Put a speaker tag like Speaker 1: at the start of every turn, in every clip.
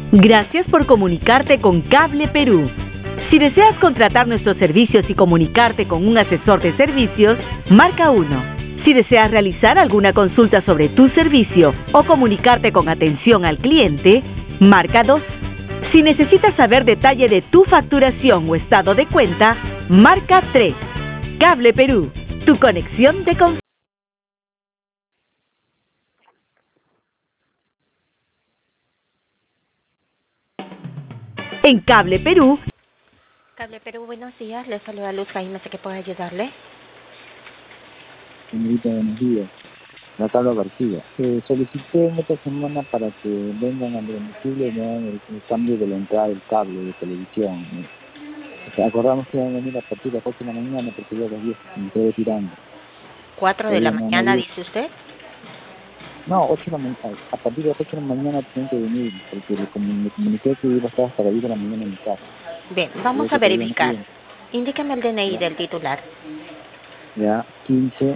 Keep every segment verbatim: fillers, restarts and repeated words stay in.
Speaker 1: Gracias por comunicarte con Cable Perú. Si deseas contratar nuestros servicios y comunicarte con un asesor de servicios, marca uno. Si deseas realizar alguna consulta sobre tu servicio o comunicarte con atención al cliente, marca dos. Si necesitas saber detalle de tu facturación o estado de cuenta, marca tres. Cable Perú, tu conexión de confianza. En Cable Perú.
Speaker 2: Cable Perú, buenos días. Le saluda Luz Jaime, sé que puedo ayudarle.
Speaker 3: Señorita, buenos días. Natalia García. Eh, solicité en esta semana para que vengan al domicilio y me hagan el, el cambio de la entrada del cable de televisión. Eh, o sea, acordamos que iban a venir a partir de las ocho de la mañana porque yo a las diez me estoy retirando.
Speaker 2: ¿Cuatro de la
Speaker 3: no,
Speaker 2: mañana,
Speaker 3: no,
Speaker 2: dice usted?
Speaker 3: No, ocho de la mañana. A partir de las ocho de la mañana tienen que venir porque le comun- me comuniqué que iba a estar hasta las diez de la mañana en mi casa.
Speaker 2: Bien, vamos
Speaker 3: Pero
Speaker 2: a
Speaker 3: todavía no
Speaker 2: verificar.
Speaker 3: viene.
Speaker 2: Indíqueme el D N I
Speaker 3: Ya.
Speaker 2: del titular.
Speaker 3: Ya, quince,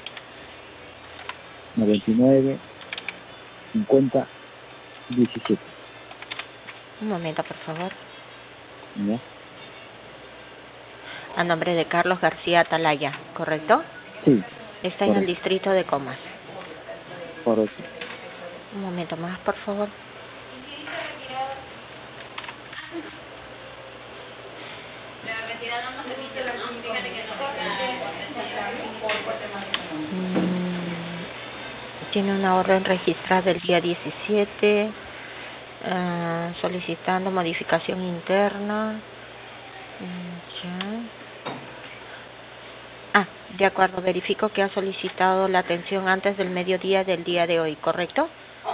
Speaker 3: noventa y nueve, cincuenta, diecisiete.
Speaker 2: Un momento, por favor.
Speaker 3: ¿Ya?
Speaker 2: A nombre de Carlos García Atalaya, ¿correcto?
Speaker 3: Sí.
Speaker 2: Está en el
Speaker 3: Correcto.
Speaker 2: distrito de Comas.
Speaker 3: Correcto.
Speaker 2: Un momento más, por favor. Mm, tiene una orden registrada el día diecisiete, uh, solicitando modificación interna. Mm, ya. Ah, de acuerdo, verifico que ha solicitado la atención antes del mediodía del día de hoy, ¿correcto?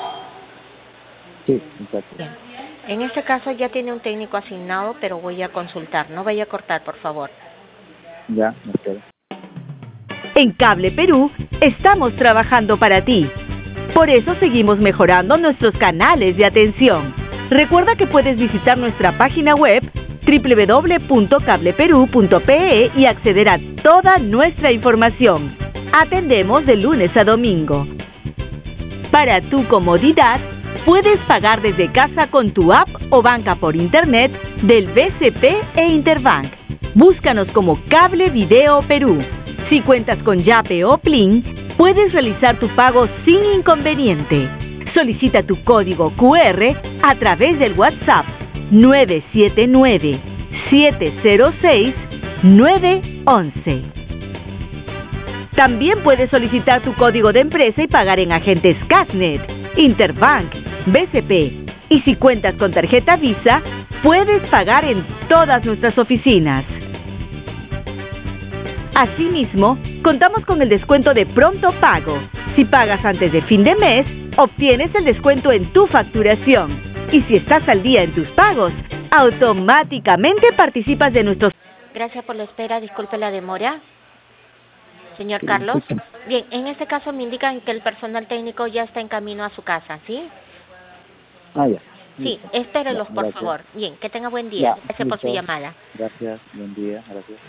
Speaker 3: Sí, exacto.
Speaker 2: Bien. En este caso ya tiene un técnico asignado, pero voy a consultar. No vaya a cortar, por favor.
Speaker 3: Ya, me espero.
Speaker 1: En Cable Perú estamos trabajando para ti. Por eso seguimos mejorando nuestros canales de atención. Recuerda que puedes visitar nuestra página web doble u doble u doble u punto cable perú punto pe e y acceder a toda nuestra información. Atendemos de lunes a domingo. Para tu comodidad, puedes pagar desde casa con tu app o banca por internet del B C P e Interbank. Búscanos como Cable Video Perú. Si cuentas con Yape o Plin, puedes realizar tu pago sin inconveniente. Solicita tu código cu erre a través del WhatsApp nueve siete nueve, siete cero seis, nueve once. También puedes solicitar tu código de empresa y pagar en agentes Casnet, Interbank, B C P. Y si cuentas con tarjeta Visa, puedes pagar en todas nuestras oficinas. Asimismo, contamos con el descuento de pronto pago. Si pagas antes de fin de mes, obtienes el descuento en tu facturación. Y si estás al día en tus pagos, automáticamente participas de nuestros...
Speaker 2: Gracias por la espera, disculpe la demora. Señor Carlos. Bien, en este caso me indican que el personal técnico ya está en camino a su casa, ¿sí?
Speaker 3: Ah, ya.
Speaker 2: Sí,
Speaker 3: Listo.
Speaker 2: espérelos,
Speaker 3: Ya,
Speaker 2: por
Speaker 3: gracias.
Speaker 2: favor. Bien, que tenga buen día.
Speaker 3: Ya,
Speaker 2: Gracias por su
Speaker 3: listo.
Speaker 2: llamada.
Speaker 3: Gracias, buen día, gracias.